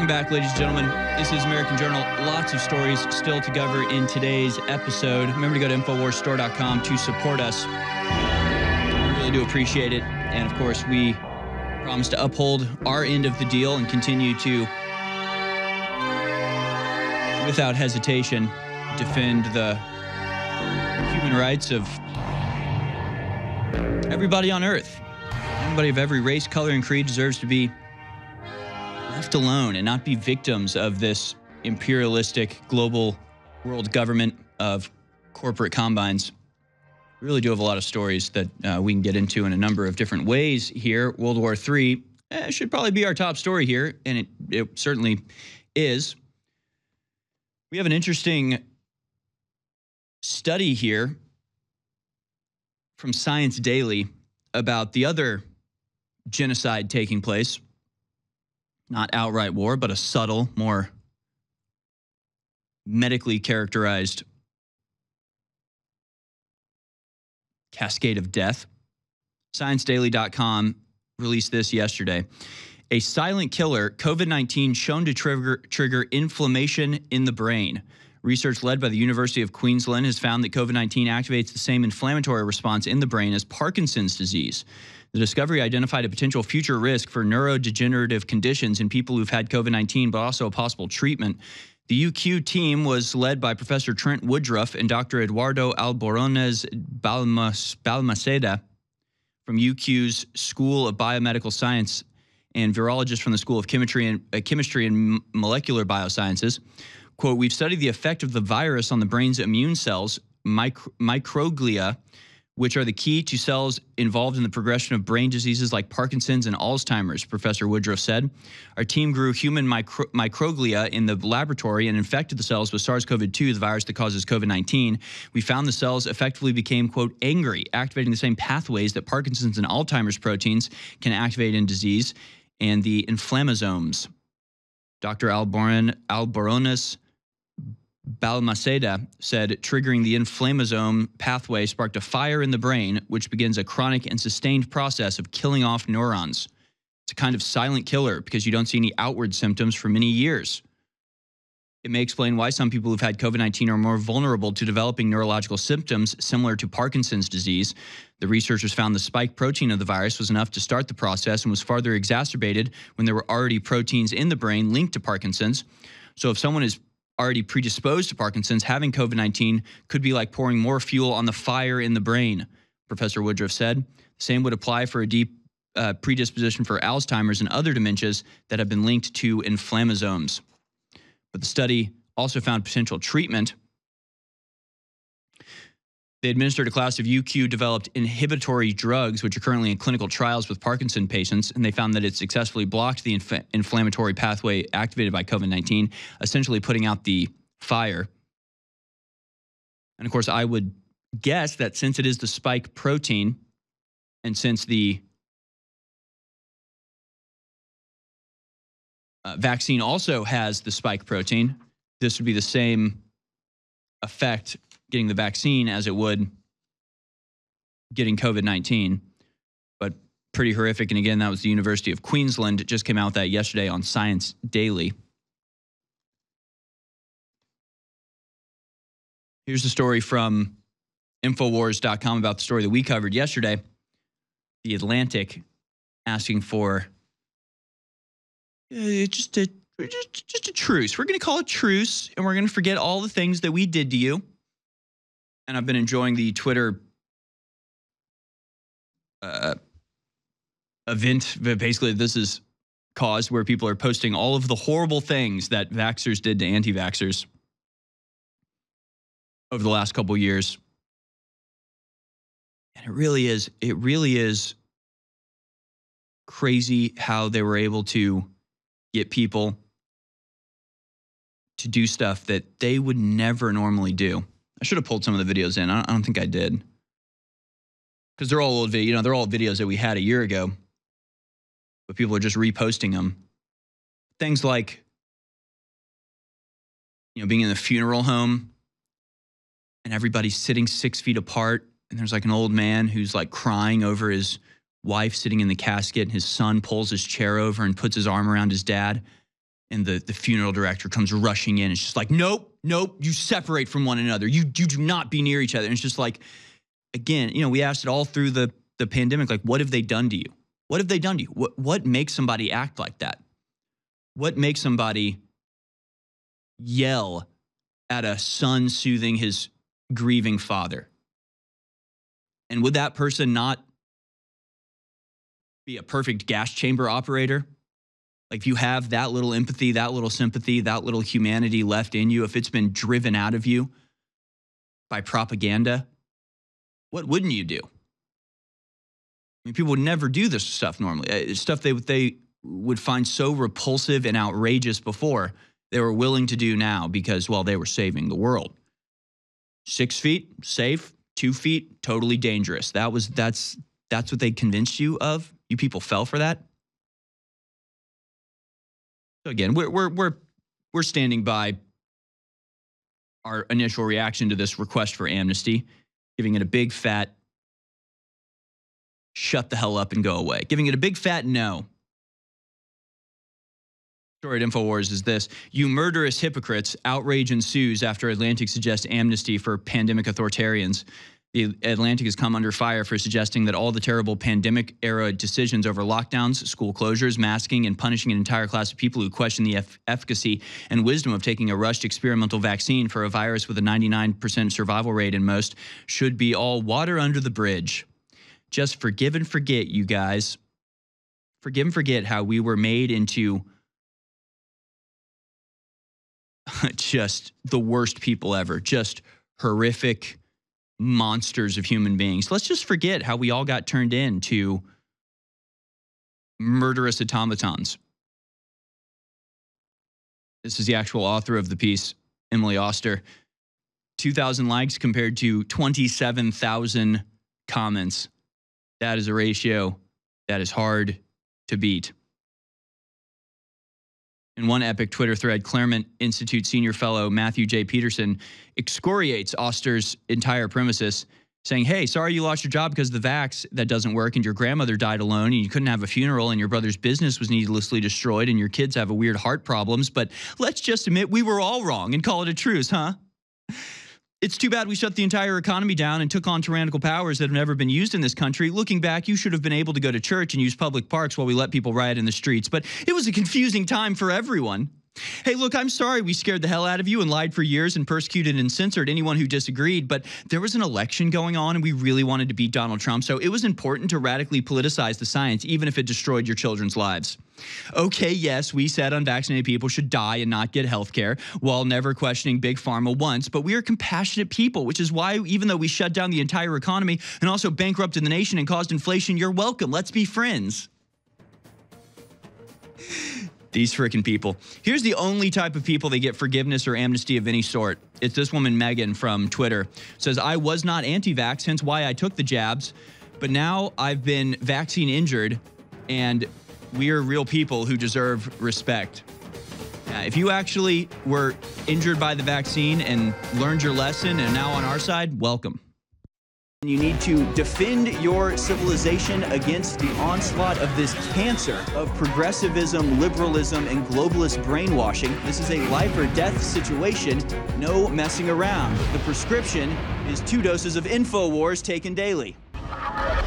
Welcome back, ladies and gentlemen. This is American Journal. Lots of stories still to cover in today's episode. Remember to go to InfoWarsStore.com to support us. We really do appreciate it. And, of course, we promise to uphold our end of the deal and continue to, without hesitation, defend the human rights of everybody on Earth. Everybody of every race, color, and creed deserves to be left alone and not be victims of this imperialistic global world government of corporate combines. We really do have a lot of stories that we can get into in a number of different ways here. World War III should probably be our top story here, and it certainly is. We have an interesting study here from Science Daily about the other genocide taking place. Not outright war, but a subtle, more medically characterized cascade of death. ScienceDaily.com released this yesterday. A silent killer, COVID-19 shown to trigger inflammation in the brain. Research led by the University of Queensland has found that COVID-19 activates the same inflammatory response in the brain as Parkinson's disease. The discovery identified a potential future risk for neurodegenerative conditions in people who've had COVID-19, but also a possible treatment. The UQ team was led by Professor Trent Woodruff and Dr. Eduardo Alboronez Balmaceda from UQ's School of Biomedical Science and virologist from the School of Chemistry and Molecular Biosciences. Quote, we've studied the effect of the virus on the brain's immune cells, microglia, which are the key to cells involved in the progression of brain diseases like Parkinson's and Alzheimer's, Professor Woodruff said. Our team grew human microglia in the laboratory and infected the cells with SARS-CoV-2, the virus that causes COVID-19. We found the cells effectively became, quote, angry, activating the same pathways that Parkinson's and Alzheimer's proteins can activate in disease, and the inflammasomes. Dr. Alboronez Balmaceda said triggering the inflammasome pathway sparked a fire in the brain, which begins a chronic and sustained process of killing off neurons. It's a kind of silent killer because you don't see any outward symptoms for many years. It may explain why some people who've had COVID-19 are more vulnerable to developing neurological symptoms similar to Parkinson's disease. The researchers found the spike protein of the virus was enough to start the process and was further exacerbated when there were already proteins in the brain linked to Parkinson's. So if someone is already predisposed to Parkinson's, having COVID-19 could be like pouring more fuel on the fire in the brain, Professor Woodruff said. The same would apply for a deep predisposition for Alzheimer's and other dementias that have been linked to inflammasomes. But the study also found potential treatment. They administered a class of UQ-developed inhibitory drugs, which are currently in clinical trials with Parkinson patients, and they found that it successfully blocked the inflammatory pathway activated by COVID-19, essentially putting out the fire. And, of course, I would guess that since it is the spike protein, and since the vaccine also has the spike protein, this would be the same effect getting the vaccine as it would getting COVID-19, but pretty horrific. And again, that was the University of Queensland. It just came out with that yesterday on Science Daily. Here's the story from Infowars.com about the story that we covered yesterday. The Atlantic asking for just a truce. We're going to call it truce, and we're going to forget all the things that we did to you. And I've been enjoying the Twitter event. Basically, this is caused where people are posting all of the horrible things that vaxxers did to anti-vaxxers over the last couple of years. And it really is crazy how they were able to get people to do stuff that they would never normally do. I should have pulled some of the videos in. I don't think I did. Because they're all old videos. They're all videos that we had a year ago. But people are just reposting them. Things like, being in the funeral home and everybody's sitting 6 feet apart. And there's like an old man who's like crying over his wife sitting in the casket. And his son pulls his chair over and puts his arm around his dad. And the funeral director comes rushing in. It's just like, nope, you separate from one another. You do not be near each other. And it's just like, again, we asked it all through the pandemic, like, what have they done to you? What have they done to you? What makes somebody act like that? What makes somebody yell at a son soothing his grieving father? And would that person not be a perfect gas chamber operator? Like, if you have that little empathy, that little sympathy, that little humanity left in you, if it's been driven out of you by propaganda, what wouldn't you do? I mean, people would never do this stuff normally. Stuff they would find so repulsive and outrageous before, they were willing to do now because, well, they were saving the world. 6 feet, safe. 2 feet, totally dangerous. That's what they convinced you of. You people fell for that. So again, we're standing by our initial reaction to this request for amnesty, giving it a big fat shut the hell up and go away, giving it a big fat no. Story at InfoWars is this: you murderous hypocrites, outrage ensues after Atlantic suggests amnesty for pandemic authoritarians. The Atlantic has come under fire for suggesting that all the terrible pandemic-era decisions over lockdowns, school closures, masking, and punishing an entire class of people who question the efficacy and wisdom of taking a rushed experimental vaccine for a virus with a 99% survival rate in most should be all water under the bridge. Just forgive and forget, you guys. Forgive and forget how we were made into just the worst people ever, just horrific monsters of human beings. Let's just forget how we all got turned into murderous automatons. This is the actual author of the piece, Emily Oster. 2,000 likes compared to 27,000 comments. That is a ratio that is hard to beat. In one epic Twitter thread, Claremont Institute senior fellow Matthew J. Peterson excoriates Oster's entire premises, saying, hey, sorry you lost your job because of the vax that doesn't work, and your grandmother died alone, and you couldn't have a funeral, and your brother's business was needlessly destroyed, and your kids have a weird heart problems, but let's just admit we were all wrong and call it a truce, huh? It's too bad we shut the entire economy down and took on tyrannical powers that have never been used in this country. Looking back, you should have been able to go to church and use public parks while we let people riot in the streets. But it was a confusing time for everyone. Hey, look, I'm sorry we scared the hell out of you and lied for years and persecuted and censored anyone who disagreed, but there was an election going on and we really wanted to beat Donald Trump, so it was important to radically politicize the science, even if it destroyed your children's lives. Okay, yes, we said unvaccinated people should die and not get health care, while never questioning Big Pharma once, but we are compassionate people, which is why even though we shut down the entire economy and also bankrupted the nation and caused inflation, you're welcome. Let's be friends. These frickin' people. Here's the only type of people they get forgiveness or amnesty of any sort. It's this woman, Megan, from Twitter. Says, I was not anti-vax, hence why I took the jabs, but now I've been vaccine injured, and we are real people who deserve respect. If you actually were injured by the vaccine and learned your lesson and now on our side, welcome. You need to defend your civilization against the onslaught of this cancer of progressivism, liberalism, and globalist brainwashing. This is a life or death situation. No messing around. The prescription is 2 doses of InfoWars taken daily.